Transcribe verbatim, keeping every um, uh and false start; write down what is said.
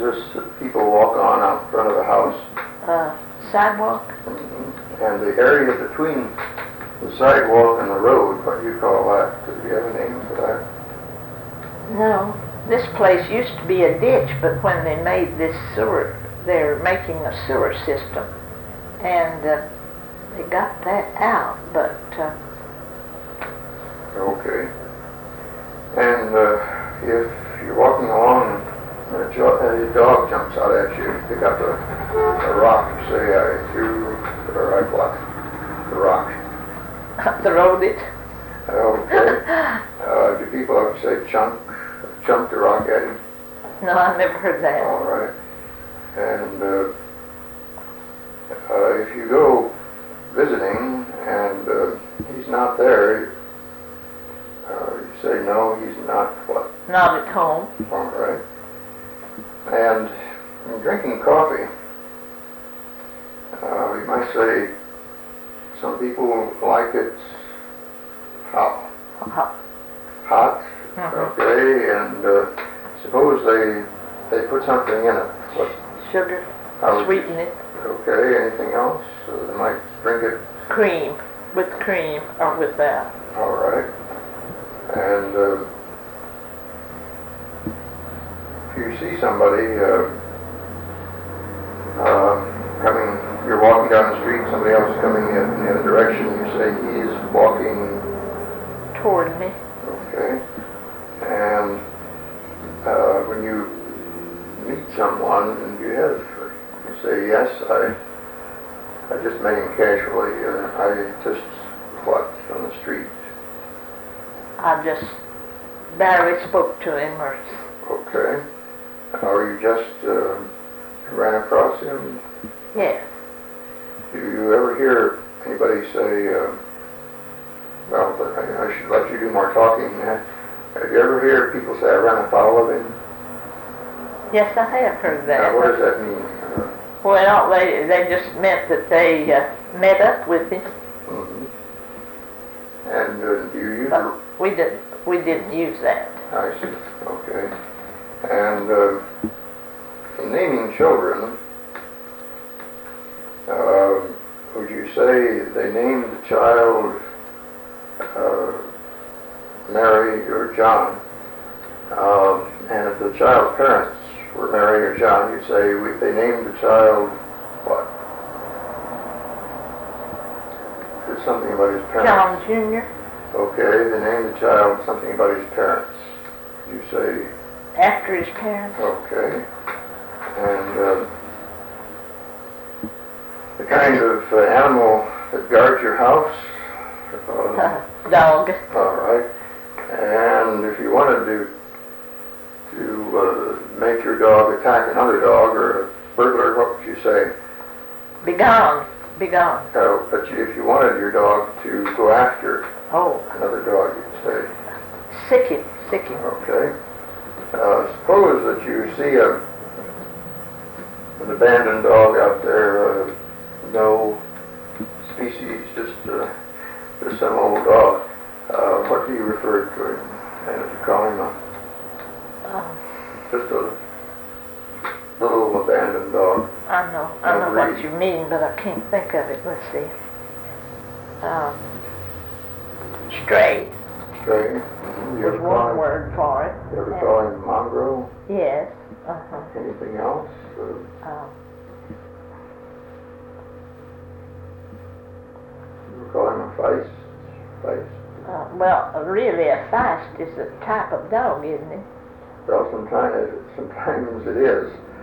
this that people walk on out front of the house? Uh, sidewalk? Mm-hmm. And the area between the sidewalk and the road, what do you call that? Do you have a name for that? No. This place used to be a ditch, but when they made this sewer, they're making a sewer system. And uh, they got that out, but... Uh, okay. And uh, if you're walking along and a, jo- a dog jumps out at you, you pick up a, a rock, you say, I threw, or I what? The rock. Throwed it. Okay. uh, do people ever say chunk, chunk the rock at you? No, I've never heard that. All right. And uh, uh, if you go visiting and uh, he's not there, uh, you say, no, he's not what? Not at home. All right. And in drinking coffee, uh, you might say, some people like it hot. Hot. Hot, Mm-hmm. okay, and uh, suppose they they put something in it. What? Sugar. How would Sweeten you, it. Okay, anything else? So they might drink it. Cream. With cream or without. All right. And uh, if you see somebody uh, uh, coming, you're walking down the street, somebody else is coming in the other direction, you say he's walking toward me. Okay. And uh, when you meet someone and you have, you say, yes, I, I just met him casually. Uh, I just what on the street. I just barely spoke to him, or... Okay. Or you just uh, ran across him? Yes. Do you ever hear anybody say, uh, well, but I, I should let you do more talking. Uh, have you ever heard people say, I ran afoul of him? Yes, I have heard that. Uh, what does that mean? Uh, well, they, they just meant that they uh, met up with him. mm-hmm. And uh, do you use... But we didn't, we didn't use that. I see. Okay. And uh, in naming children, uh, would you say they named the child uh, Mary or John? Uh, and if the child's parents were Mary or John, you'd say we, they named the child what? There's something about his parents. John Junior Okay, they named the child something about his parents. You say... After his parents. Okay. And uh, the kind of uh, animal that guards your house? Uh, Dog. all right. And if you wanted to to uh, make your dog attack another dog or a burglar, what would you say? Be gone. Be gone. Uh, but you, if you wanted your dog to go after Oh. another dog, you'd say... Sick him. Sick him. Okay. Uh, suppose that you see a, an abandoned dog out there, uh, no species, just uh, just some old dog. Uh, what do you refer to him? And if you call him a, Oh. just a little abandoned dog. I know. I know what you mean, but I can't think of it. Let's see. Um, stray. Stray. Mm-hmm. You There's ever call one him, word for it. you ever call him mongrel? Yes. Uh-huh. Anything else? Uh, Um, you ever call him a feist? Feist? uh, well, really, a feist is a type of dog, isn't it? Well, sometimes, sometimes it is.